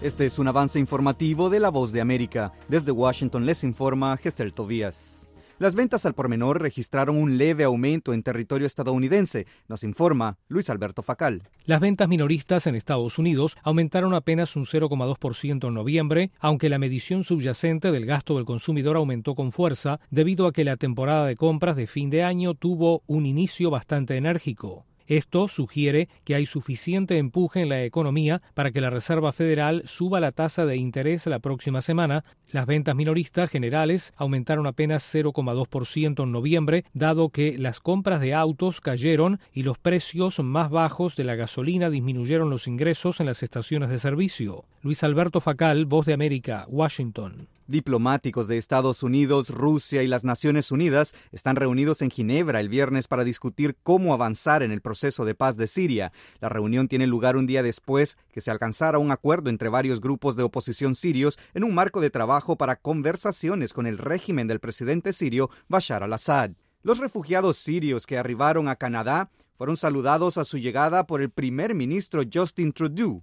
Este es un avance informativo de La Voz de América. Desde Washington les informa Gesell Tobías. Las ventas al por menor registraron un leve aumento en territorio estadounidense, nos informa Luis Alberto Facal. Las ventas minoristas en Estados Unidos aumentaron apenas un 0,2% en noviembre, aunque la medición subyacente del gasto del consumidor aumentó con fuerza debido a que la temporada de compras de fin de año tuvo un inicio bastante enérgico. Esto sugiere que hay suficiente empuje en la economía para que la Reserva Federal suba la tasa de interés la próxima semana. Las ventas minoristas generales aumentaron apenas 0,2% en noviembre, dado que las compras de autos cayeron y los precios más bajos de la gasolina disminuyeron los ingresos en las estaciones de servicio. Luis Alberto Facal, Voz de América, Washington. Diplomáticos de Estados Unidos, Rusia y las Naciones Unidas están reunidos en Ginebra el viernes para discutir cómo avanzar en el proceso de paz de Siria. La reunión tiene lugar un día después que se alcanzara un acuerdo entre varios grupos de oposición sirios en un marco de trabajo para conversaciones con el régimen del presidente sirio Bashar al-Assad. Los refugiados sirios que arribaron a Canadá fueron saludados a su llegada por el primer ministro Justin Trudeau.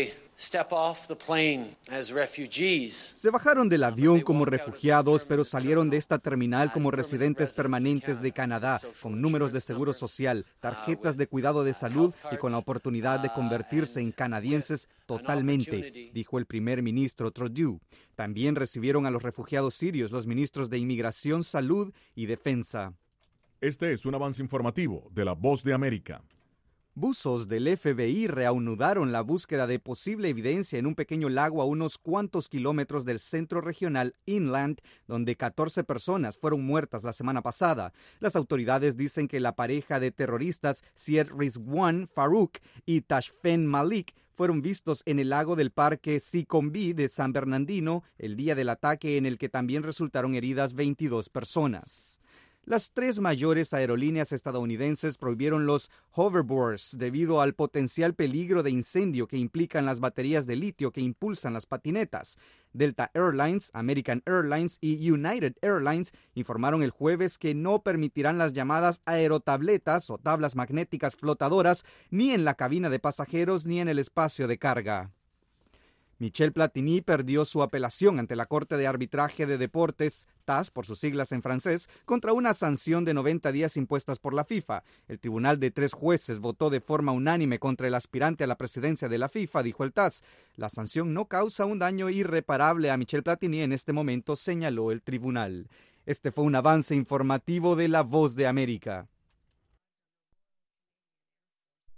Se bajaron del avión como refugiados, pero salieron de esta terminal como residentes permanentes de Canadá, con números de seguro social, tarjetas de cuidado de salud y con la oportunidad de convertirse en canadienses totalmente, dijo el primer ministro Trudeau. También recibieron a los refugiados sirios los ministros de Inmigración, Salud y Defensa. Este es un avance informativo de La Voz de América. Buzos del FBI reanudaron la búsqueda de posible evidencia en un pequeño lago a unos cuantos kilómetros del centro regional Inland, donde 14 personas fueron muertas la semana pasada. Las autoridades dicen que la pareja de terroristas Syed Rizwan Farouk y Tashfeen Malik fueron vistos en el lago del parque Seacombe de San Bernardino el día del ataque, en el que también resultaron heridas 22 personas. Las tres mayores aerolíneas estadounidenses prohibieron los hoverboards debido al potencial peligro de incendio que implican las baterías de litio que impulsan las patinetas. Delta Airlines, American Airlines y United Airlines informaron el jueves que no permitirán las llamadas aerotabletas o tablas magnéticas flotadoras ni en la cabina de pasajeros ni en el espacio de carga. Michel Platini perdió su apelación ante la Corte de Arbitraje de Deportes, TAS por sus siglas en francés, contra una sanción de 90 días impuestas por la FIFA. El tribunal de 3 jueces votó de forma unánime contra el aspirante a la presidencia de la FIFA, dijo el TAS. La sanción no causa un daño irreparable a Michel Platini en este momento, señaló el tribunal. Este fue un avance informativo de La Voz de América.